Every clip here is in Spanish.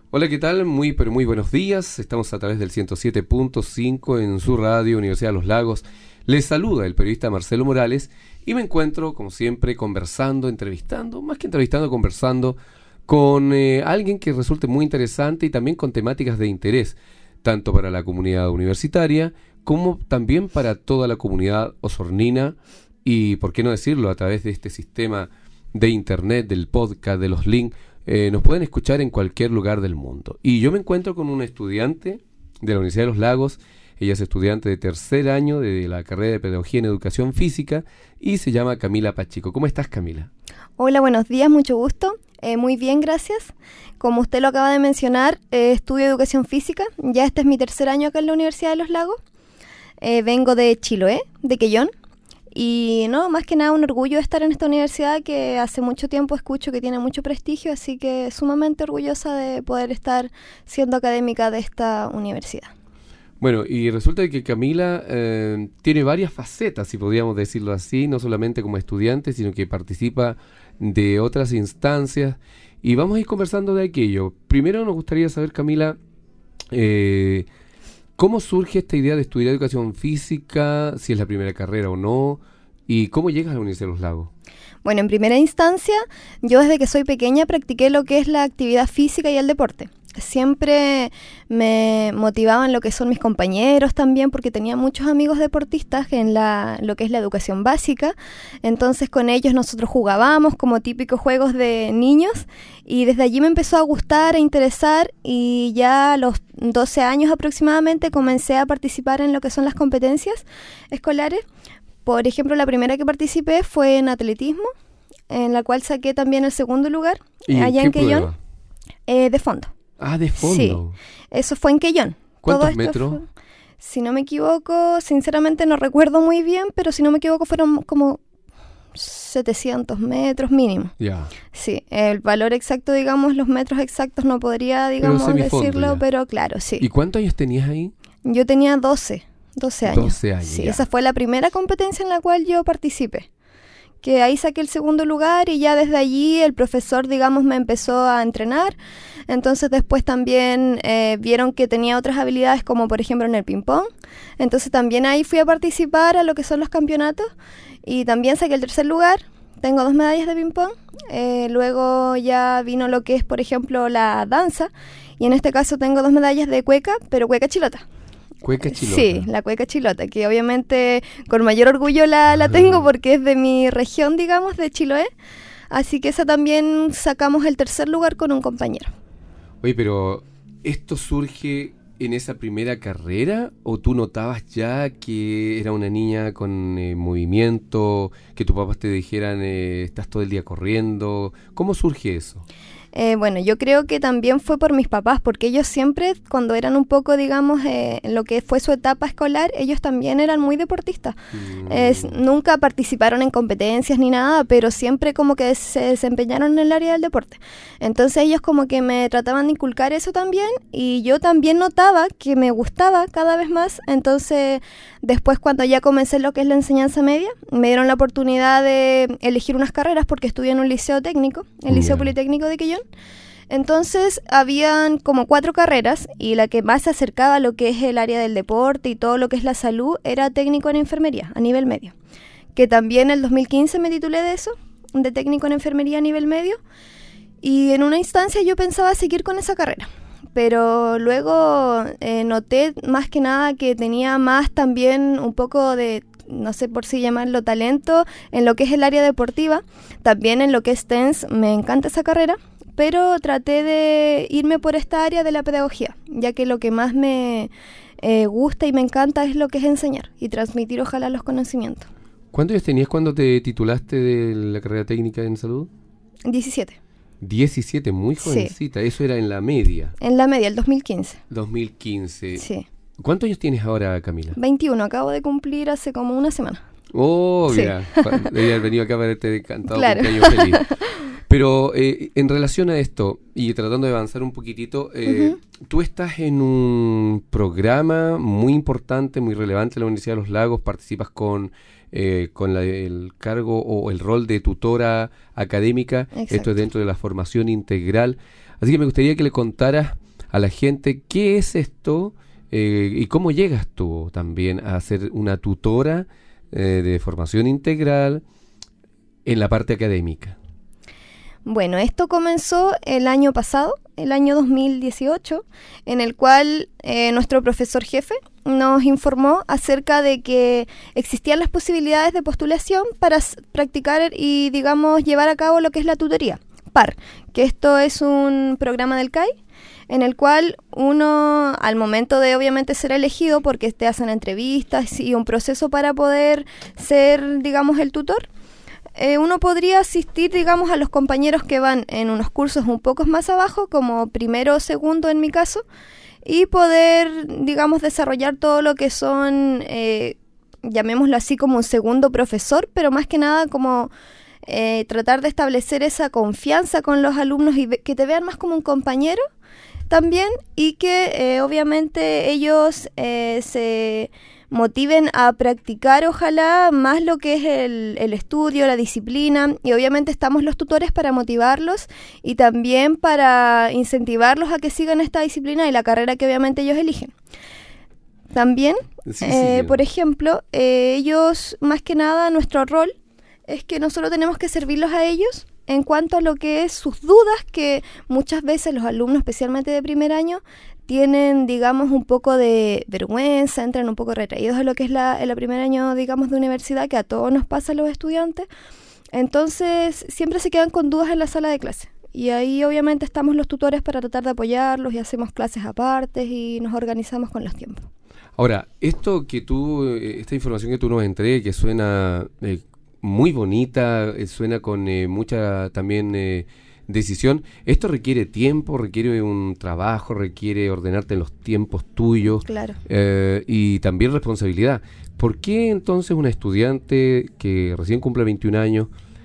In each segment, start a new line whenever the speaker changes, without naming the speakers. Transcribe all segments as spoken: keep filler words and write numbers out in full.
Hola, ¿qué tal? Muy, pero muy buenos días. Estamos a través del ciento siete punto cinco en su radio Universidad de los Lagos. Les saluda el periodista Marcelo Morales y me encuentro, como siempre, conversando, entrevistando, más que entrevistando, conversando con eh, alguien que resulte muy interesante y también con temáticas de interés, tanto para la comunidad universitaria como también para toda la comunidad osornina y, por qué no decirlo, a través de este sistema de internet, del podcast, de los links. Eh, nos pueden escuchar en cualquier lugar del mundo. Y yo me encuentro con una estudiante de la Universidad de los Lagos. Ella es estudiante de tercer año de la carrera de Pedagogía en Educación Física y se llama Camila Pacheco. ¿Cómo estás, Camila?
Hola, buenos días, mucho gusto. Eh, muy bien, gracias. Como usted lo acaba de mencionar, eh, estudio Educación Física. Ya este es mi tercer año acá en la Universidad de los Lagos. Eh, vengo de Chiloé, de Quellón. Y no, más que nada un orgullo de estar en esta universidad que hace mucho tiempo escucho que tiene mucho prestigio, así que sumamente orgullosa de poder estar siendo académica de esta universidad.
Bueno, y resulta que Camila eh, tiene varias facetas, si podríamos decirlo así, no solamente como estudiante, sino que participa de otras instancias. Y vamos a ir conversando de aquello. Primero nos gustaría saber, Camila, eh, ¿cómo surge esta idea de estudiar educación física, si es la primera carrera o no? ¿Y cómo llegas a la Universidad de los Lagos?
Bueno, en primera instancia, yo desde que soy pequeña practiqué lo que es la actividad física y el deporte. Siempre me motivaban lo que son mis compañeros también, porque tenía muchos amigos deportistas en la, lo que es la educación básica. Entonces con ellos nosotros jugábamos como típicos juegos de niños y desde allí me empezó a gustar, a interesar y ya a los doce años aproximadamente comencé a participar en lo que son las competencias escolares. Por ejemplo, la primera que participé fue en atletismo, en la cual saqué también el segundo lugar, allá en Quellón, eh, de fondo.
Ah, de fondo.
Sí, eso fue en Quellón.
¿Cuántos metros?
Fue, si no me equivoco, sinceramente no recuerdo muy bien, pero si no me equivoco fueron como setecientos metros mínimo.
Ya. Yeah.
Sí, el valor exacto, digamos, los metros exactos no podría, digamos,
pero
decirlo,
ya.
Pero claro, sí.
¿Y cuántos años tenías ahí?
Yo tenía doce, doce años.
doce años,
sí,
ya.
Esa fue la primera competencia en la cual yo participé. Que ahí saqué el segundo lugar y ya desde allí el profesor, digamos, me empezó a entrenar. Entonces después también eh, vieron que tenía otras habilidades como por ejemplo en el ping-pong. Entonces también ahí fui a participar a lo que son los campeonatos y también saqué el tercer lugar. Tengo dos medallas de ping-pong. Eh, luego ya vino lo que es, por ejemplo, la danza. Y en este caso tengo dos medallas de cueca, pero cueca chilota.
Cueca chilota.
Sí, la cueca chilota, que obviamente con mayor orgullo la, la tengo porque es de mi región, digamos, de Chiloé. Así que esa también sacamos el tercer lugar con un compañero.
Oye, pero ¿esto surge en esa primera carrera o tú notabas ya que era una niña con eh, movimiento, que tus papás te dijeran eh, estás todo el día corriendo? ¿Cómo surge eso?
Eh, bueno, yo creo que también fue por mis papás, porque ellos siempre, cuando eran un poco, digamos, eh, lo que fue su etapa escolar, ellos también eran muy deportistas. Mm. Eh, nunca participaron en competencias ni nada, pero siempre como que se desempeñaron en el área del deporte. Entonces ellos como que me trataban de inculcar eso también, y yo también notaba que me gustaba cada vez más. Entonces después, cuando ya comencé lo que es la enseñanza media, me dieron la oportunidad de elegir unas carreras, porque estudié en un liceo técnico, el Liceo yeah. Politécnico de Quellón. Entonces habían como cuatro carreras y la que más se acercaba a lo que es el área del deporte y todo lo que es la salud era técnico en enfermería a nivel medio, que también en el dos mil quince me titulé de eso, de técnico en enfermería a nivel medio, y en una instancia yo pensaba seguir con esa carrera, pero luego eh, noté más que nada que tenía más también un poco de, no sé por si llamarlo talento, en lo que es el área deportiva, también en lo que es T E N S, me encanta esa carrera, pero traté de irme por esta área de la pedagogía, ya que lo que más me eh, gusta y me encanta es lo que es enseñar y transmitir ojalá los conocimientos.
¿Cuántos años tenías cuando te titulaste de la carrera técnica en salud?
diecisiete.
diecisiete, muy jovencita, sí. Eso era en la media.
En la media, el dos mil quince.
dos mil quince.
Sí.
¿Cuántos años tienes ahora, Camila?
veintiuno, acabo de cumplir hace como una semana.
Oh,
sí.
mira, debía haber venido acá para haberte cantado
claro.
cumpleaños feliz. Pero eh, en relación a esto, y tratando de avanzar un poquitito, eh, uh-huh. tú estás en un programa muy importante, muy relevante en la Universidad de los Lagos, participas con, eh, con la, el cargo o el rol de tutora académica. Exacto. Esto es dentro de la formación integral. Así que me gustaría que le contaras a la gente qué es esto eh, y cómo llegas tú también a ser una tutora eh, de formación integral en la parte académica.
Bueno, esto comenzó el año pasado, el año dos mil dieciocho, en el cual eh, nuestro profesor jefe nos informó acerca de que existían las posibilidades de postulación para s- practicar y, digamos, llevar a cabo lo que es la tutoría P A R, que esto es un programa del C A I, en el cual uno, al momento de obviamente ser elegido, porque te hacen entrevistas y un proceso para poder ser, digamos, el tutor, Eh, uno podría asistir, digamos, a los compañeros que van en unos cursos un poco más abajo, como primero o segundo en mi caso, y poder, digamos, desarrollar todo lo que son, eh, llamémoslo así, como un segundo profesor, pero más que nada como eh, tratar de establecer esa confianza con los alumnos y ve- que te vean más como un compañero también, y que eh, obviamente ellos eh, se motiven a practicar, ojalá, más lo que es el, el estudio, la disciplina, y obviamente estamos los tutores para motivarlos y también para incentivarlos a que sigan esta disciplina y la carrera que obviamente ellos eligen. También,
Sí,
eh,
sí.
por ejemplo, eh, ellos, más que nada, nuestro rol es que nosotros tenemos que servirlos a ellos en cuanto a lo que es sus dudas, que muchas veces los alumnos, especialmente de primer año, tienen, digamos, un poco de vergüenza, entran un poco retraídos a lo que es la, el primer año, digamos, de universidad, que a todos nos pasa a los estudiantes. Entonces, siempre se quedan con dudas en la sala de clase. Y ahí, obviamente, estamos los tutores para tratar de apoyarlos y hacemos clases aparte y nos organizamos con los tiempos.
Ahora, esto que tú, eh, esta información que tú nos entregues, que suena eh, muy bonita, eh, suena con eh, mucha también eh, decisión, esto requiere tiempo, requiere un trabajo, requiere ordenarte en los tiempos tuyos,
Claro.
eh, y también responsabilidad. ¿Por qué entonces una estudiante que recién cumple veintiún años,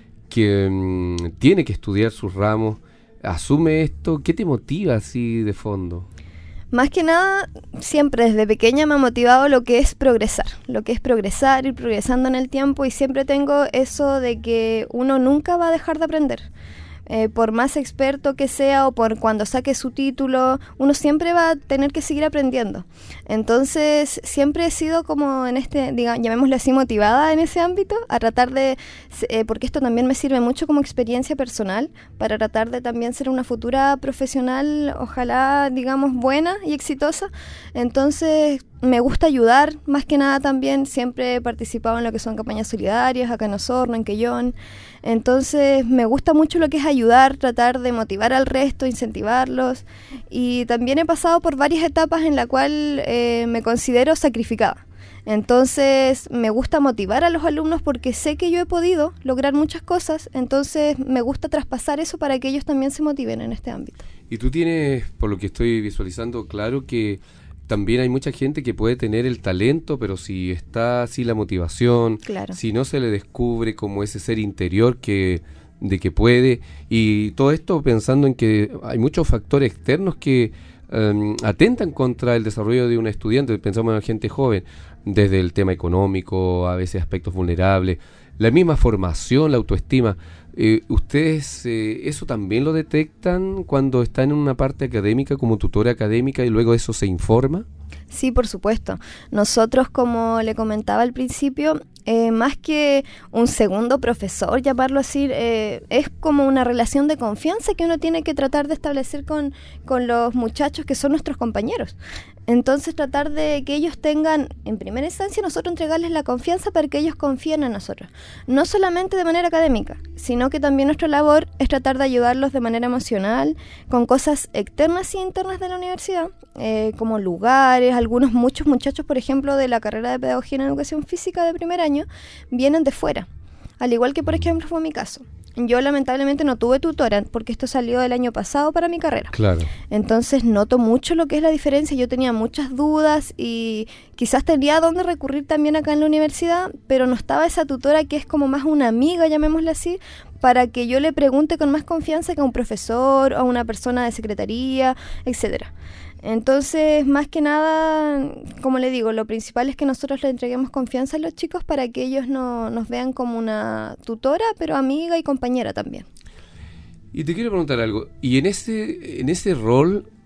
que mm, tiene que estudiar sus ramos, asume esto? ¿Qué te motiva así de fondo?
Más que nada, siempre desde pequeña me ha motivado lo que es progresar, lo que es progresar, ir progresando en el tiempo, y siempre tengo eso de que uno nunca va a dejar de aprender. Eh, por más experto que sea o por cuando saque su título, uno siempre va a tener que seguir aprendiendo. Entonces, siempre he sido como en este, digamos, llamémosle así, motivada en ese ámbito, a tratar de, eh, porque esto también me sirve mucho como experiencia personal, para tratar de también ser una futura profesional, ojalá, digamos, buena y exitosa. Entonces, me gusta ayudar, más que nada también, siempre he participado en lo que son campañas solidarias, acá en Osorno, en Quellón. Entonces, me gusta mucho lo que es ayudar, tratar de motivar al resto, incentivarlos. Y también he pasado por varias etapas en la cual eh, me considero sacrificada. Entonces, me gusta motivar a los alumnos porque sé que yo he podido lograr muchas cosas. Entonces, me gusta traspasar eso para que ellos también se motiven en este ámbito.
Y tú tienes, por lo que estoy visualizando, claro que también hay mucha gente que puede tener el talento, pero si está así la motivación,
Claro.
si no se le descubre como ese ser interior que de que puede, y todo esto pensando en que hay muchos factores externos que um, atentan contra el desarrollo de un estudiante. Pensamos en la gente joven, desde el tema económico, a veces aspectos vulnerables, la misma formación, la autoestima. Eh, ¿Ustedes eh, eso también lo detectan cuando están en una parte académica como tutora académica y luego eso se informa?
Sí, por supuesto. Nosotros, como le comentaba al principio, eh, más que un segundo profesor, llamarlo así, eh, es como una relación de confianza que uno tiene que tratar de establecer con, con los muchachos que son nuestros compañeros. Entonces, tratar de que ellos tengan, en primera instancia, nosotros entregarles la confianza para que ellos confíen en nosotros. No solamente de manera académica, sino que también nuestra labor es tratar de ayudarlos de manera emocional, con cosas externas y internas de la universidad, eh, como lugares. Algunos, muchos muchachos, por ejemplo, de la carrera de Pedagogía en Educación Física de primer año, vienen de fuera. Al igual que, por ejemplo, fue mi caso. Yo lamentablemente no tuve tutora porque esto salió el año pasado para mi carrera.
Claro.
Entonces noto mucho lo que es la diferencia. Yo tenía muchas dudas y quizás tenía a dónde recurrir también acá en la universidad, pero no estaba esa tutora que es como más una amiga, llamémosla así, para que yo le pregunte con más confianza que a un profesor o a una persona de secretaría, etcétera. Entonces, más que nada, como le digo, lo principal es que nosotros le entreguemos confianza a los chicos para que ellos no, nos vean como una tutora, pero amiga y compañera también.
Y te quiero preguntar algo. Y en ese, en ese rol,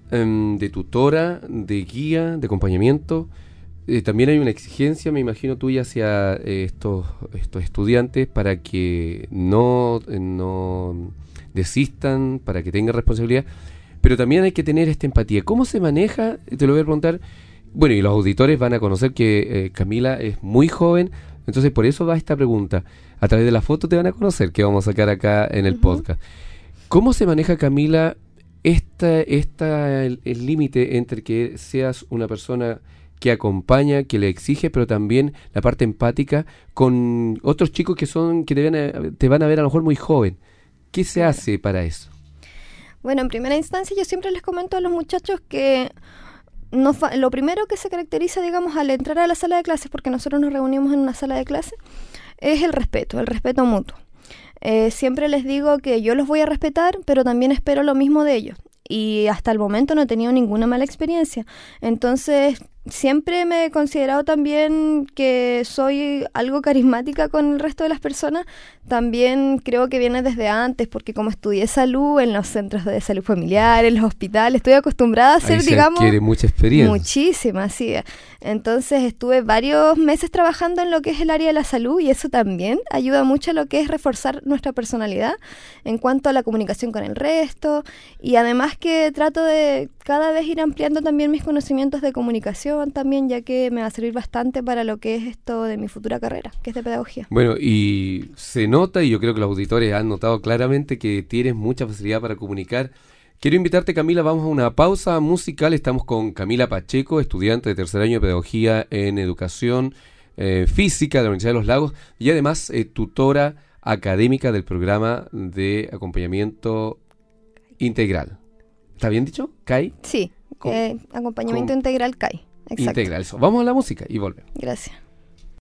um, de tutora, de guía, de acompañamiento. Eh, también hay una exigencia, me imagino, tuya hacia eh, estos, estos estudiantes para que no, eh, no desistan, para que tengan responsabilidad, pero también hay que tener esta empatía. ¿Cómo se maneja? Te lo voy a preguntar. Bueno, y los auditores van a conocer que eh, Camila es muy joven, entonces por eso va esta pregunta. A través de la foto te van a conocer, que vamos a sacar acá en el uh-huh. podcast. ¿Cómo se maneja, Camila, esta, esta, el límite entre que seas una persona que acompaña, que le exige, pero también la parte empática con otros chicos que son que te van a, te van a ver a lo mejor muy joven? ¿Qué se
Claro.
hace para eso?
Bueno, en primera instancia yo siempre les comento a los muchachos que no fa- lo primero que se caracteriza, digamos, al entrar a la sala de clases, porque nosotros nos reunimos en una sala de clases, es el respeto, el respeto mutuo. Eh, siempre les digo que yo los voy a respetar, pero también espero lo mismo de ellos. Y hasta el momento no he tenido ninguna mala experiencia. Entonces, siempre me he considerado también que soy algo carismática con el resto de las personas. También creo que viene desde antes, porque como estudié salud en los centros de salud familiar, en los hospitales, estoy acostumbrada a hacer,
Ahí se
digamos...
adquiere mucha experiencia.
Muchísima, sí. Entonces estuve varios meses trabajando en lo que es el área de la salud y eso también ayuda mucho a lo que es reforzar nuestra personalidad en cuanto a la comunicación con el resto, y además que trato de cada vez ir ampliando también mis conocimientos de comunicación también, ya que me va a servir bastante para lo que es esto de mi futura carrera, que es de pedagogía.
Bueno, y se nota, y yo creo que los auditores han notado claramente que tienes mucha facilidad para comunicar. Quiero invitarte, Camila, vamos a una pausa musical. Estamos con Camila Pacheco, estudiante de tercer año de Pedagogía en Educación eh, Física de la Universidad de los Lagos y además eh, tutora académica del programa de acompañamiento integral. ¿Está bien dicho? ¿C A I?
Sí,
Con-
eh, acompañamiento
con-
integral C A I. Exacto.
Integral, eso. Vamos a la música y volvemos.
Gracias.